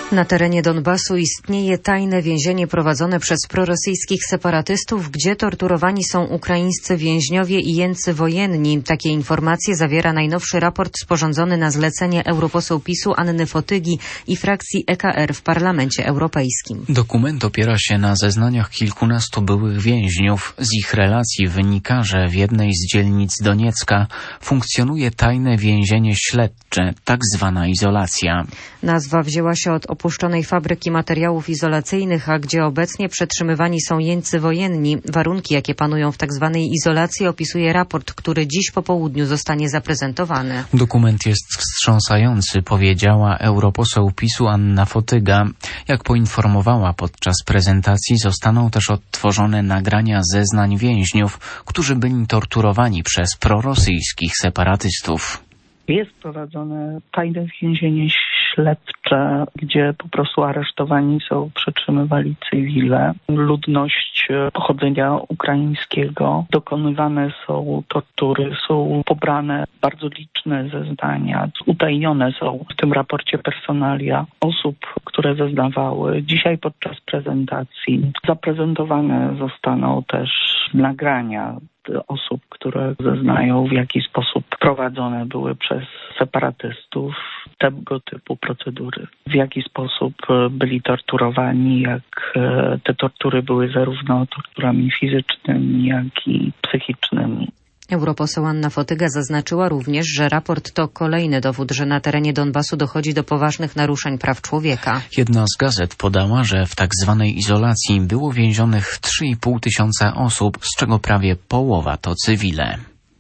Na terenie Donbasu istnieje tajne więzienie prowadzone przez prorosyjskich separatystów, gdzie torturowani są ukraińscy więźniowie i jeńcy wojenni. Takie informacje zawiera najnowszy raport sporządzony na zlecenie europoseł PiS-u Anny Fotygi i frakcji EKR w Parlamencie Europejskim. Dokument opiera się na zeznaniach kilkunastu byłych więźniów. Z ich relacji wynika, że w jednej z dzielnic Doniecka funkcjonuje tajne więzienie śledcze, tak zwana izolacja. Nazwa wzięła się od opuszczonej fabryki materiałów izolacyjnych, a gdzie obecnie przetrzymywani są jeńcy wojenni. Warunki, jakie panują w tzw. izolacji, opisuje raport, który dziś po południu zostanie zaprezentowany. Dokument jest wstrząsający, powiedziała europoseł PiS-u Anna Fotyga. Jak poinformowała podczas prezentacji, zostaną też odtworzone nagrania zeznań więźniów, którzy byli torturowani przez prorosyjskich separatystów. Jest prowadzone tajne więzienie śledcze, gdzie po prostu aresztowani są, przetrzymywali cywile, ludność pochodzenia ukraińskiego. Dokonywane są tortury, są pobrane bardzo liczne zeznania. Utajnione są w tym raporcie personalia osób, które zeznawały. Dzisiaj podczas prezentacji zaprezentowane zostaną też nagrania osób, które zeznają, w jaki sposób prowadzone były przez separatystów tego typu procedury. W jaki sposób byli torturowani, jak te tortury były zarówno torturami fizycznymi, jak i psychicznymi. Europoseł Anna Fotyga zaznaczyła również, że raport to kolejny dowód, że na terenie Donbasu dochodzi do poważnych naruszeń praw człowieka. Jedna z gazet podała, że w tak zwanej izolacji było więzionych 3,5 tysiąca osób, z czego prawie połowa to cywile.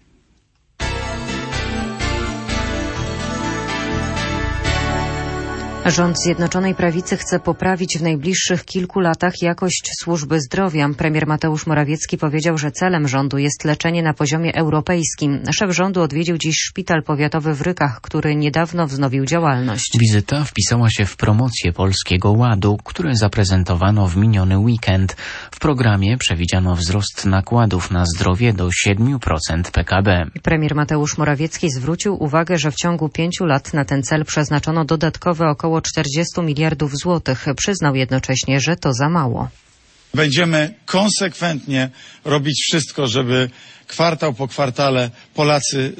Rząd Zjednoczonej Prawicy chce poprawić w najbliższych kilku latach jakość służby zdrowia. Premier Mateusz Morawiecki powiedział, że celem rządu jest leczenie na poziomie europejskim. Szef rządu odwiedził dziś szpital powiatowy w Rykach, który niedawno wznowił działalność. Wizyta wpisała się w promocję Polskiego Ładu, który zaprezentowano w miniony weekend. W programie przewidziano wzrost nakładów na zdrowie do 7% PKB. Premier Mateusz Morawiecki zwrócił uwagę, że w ciągu 5 lat na ten cel przeznaczono dodatkowe około 40 miliardów złotych. Przyznał jednocześnie, że to za mało. Będziemy konsekwentnie robić wszystko, żeby kwartał po kwartale Polacy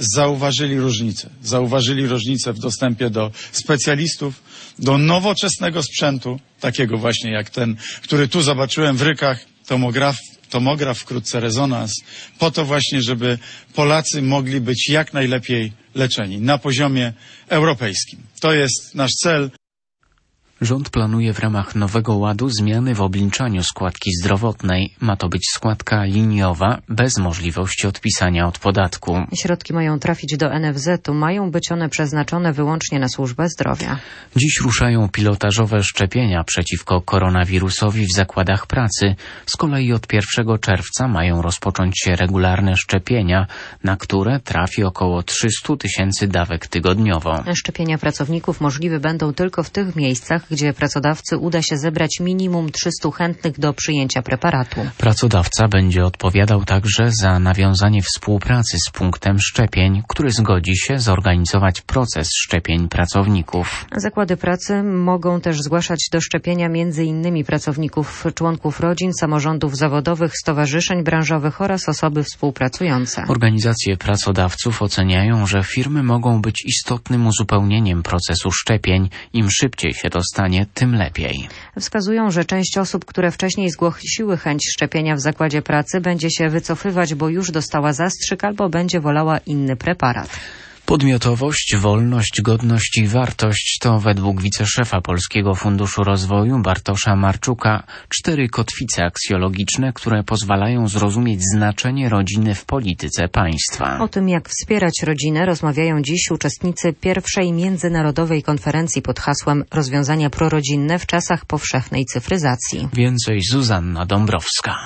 zauważyli różnicę w dostępie do specjalistów, do nowoczesnego sprzętu, takiego właśnie jak ten, który tu zobaczyłem w Rykach, tomograf, wkrótce rezonans, po to właśnie, żeby Polacy mogli być jak najlepiej leczeni na poziomie europejskim. To jest nasz cel. Rząd planuje w ramach Nowego Ładu zmiany w obliczaniu składki zdrowotnej. Ma to być składka liniowa, bez możliwości odpisania od podatku. Środki mają trafić do NFZ-u, mają być one przeznaczone wyłącznie na służbę zdrowia. Dziś ruszają pilotażowe szczepienia przeciwko koronawirusowi w zakładach pracy. Z kolei od 1 czerwca mają rozpocząć się regularne szczepienia, na które trafi około 300 tysięcy dawek tygodniowo. Szczepienia pracowników możliwe będą tylko w tych miejscach, gdzie pracodawcy uda się zebrać minimum 300 chętnych do przyjęcia preparatu. Pracodawca będzie odpowiadał także za nawiązanie współpracy z punktem szczepień, który zgodzi się zorganizować proces szczepień pracowników. Zakłady pracy mogą też zgłaszać do szczepienia m.in. pracowników, członków rodzin, samorządów zawodowych, stowarzyszeń branżowych oraz osoby współpracujące. Organizacje pracodawców oceniają, że firmy mogą być istotnym uzupełnieniem procesu szczepień. Im szybciej się to stanie, tym lepiej. Wskazują, że część osób, które wcześniej zgłosiły chęć szczepienia w zakładzie pracy, będzie się wycofywać, bo już dostała zastrzyk albo będzie wolała inny preparat. Podmiotowość, wolność, godność i wartość to według wiceszefa Polskiego Funduszu Rozwoju Bartosza Marczuka 4 kotwice aksjologiczne, które pozwalają zrozumieć znaczenie rodziny w polityce państwa. O tym, jak wspierać rodzinę, rozmawiają dziś uczestnicy pierwszej międzynarodowej konferencji pod hasłem Rozwiązania prorodzinne w czasach powszechnej cyfryzacji. Więcej Zuzanna Dąbrowska.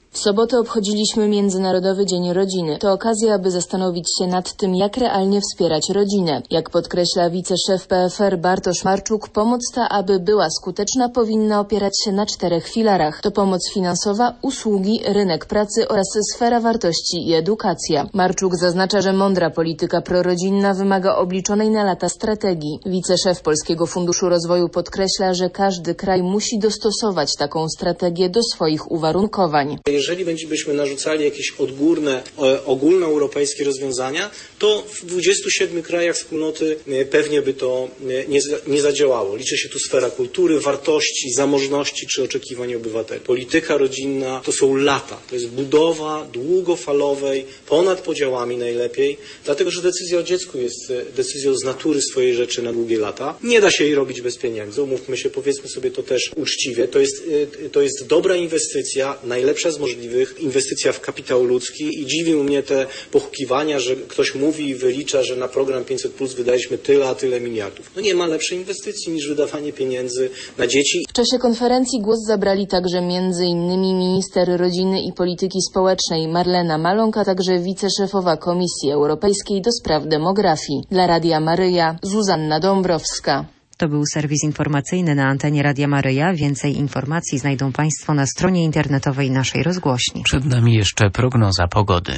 W sobotę obchodziliśmy Międzynarodowy Dzień Rodziny. To okazja, aby zastanowić się nad tym, jak realnie wspierać rodzinę. Jak podkreśla wiceszef PFR Bartosz Marczuk, pomoc ta, aby była skuteczna, powinna opierać się na 4 filarach. To pomoc finansowa, usługi, rynek pracy oraz sfera wartości i edukacja. Marczuk zaznacza, że mądra polityka prorodzinna wymaga obliczonej na lata strategii. Wiceszef Polskiego Funduszu Rozwoju podkreśla, że każdy kraj musi dostosować taką strategię do swoich uwarunkowań. Jeżeli byśmy narzucali jakieś odgórne, ogólnoeuropejskie rozwiązania, to w 27 krajach wspólnoty pewnie by to nie zadziałało. Liczy się tu sfera kultury, wartości, zamożności czy oczekiwań obywateli. Polityka rodzinna to są lata. To jest budowa długofalowej, ponad podziałami najlepiej, dlatego że decyzja o dziecku jest decyzją z natury swojej rzeczy na długie lata. Nie da się jej robić bez pieniędzy. Umówmy się, powiedzmy sobie to też uczciwie. To jest dobra inwestycja, najlepsza z możliwych, inwestycja w kapitał ludzki i dziwią mnie te pochukiwania, że ktoś mówi i wylicza, że na program 500+ wydaliśmy tyle, a tyle miliardów. No nie ma lepszej inwestycji niż wydawanie pieniędzy na dzieci. W czasie konferencji głos zabrali także m.in. minister rodziny i polityki społecznej Marlena Maląg, a także wiceszefowa Komisji Europejskiej do spraw demografii. Dla Radia Maryja, Zuzanna Dąbrowska. To był serwis informacyjny na antenie Radia Maryja. Więcej informacji znajdą Państwo na stronie internetowej naszej rozgłośni. Przed nami jeszcze prognoza pogody.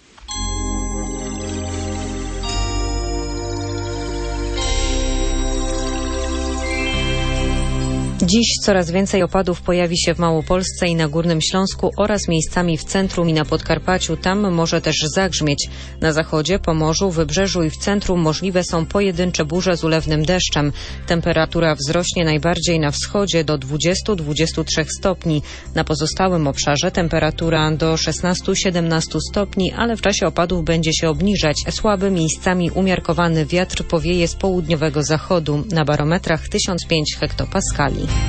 Dziś coraz więcej opadów pojawi się w Małopolsce i na Górnym Śląsku oraz miejscami w centrum i na Podkarpaciu. Tam może też zagrzmieć. Na zachodzie, Pomorzu, Wybrzeżu i w centrum możliwe są pojedyncze burze z ulewnym deszczem. Temperatura wzrośnie najbardziej na wschodzie do 20-23 stopni. Na pozostałym obszarze temperatura do 16-17 stopni, ale w czasie opadów będzie się obniżać. Słaby, miejscami umiarkowany wiatr powieje z południowego zachodu. Na barometrach 1005 hektopaskali.